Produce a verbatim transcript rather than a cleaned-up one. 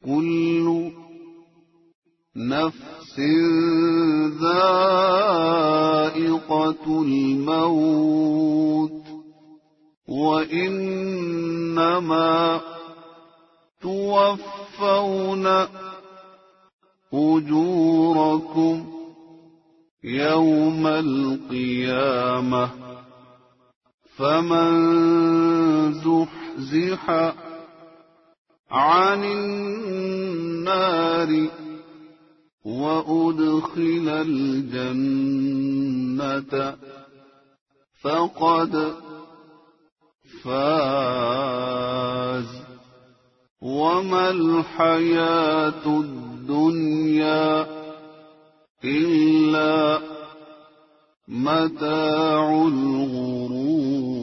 كل نفس ذائقة الموت وإنما توفون أجوركم يوم القيامة فمن زحزح عن النار وأدخل الجنة فقد فاز وما الحياة الدنيا إلا متاع الغرور.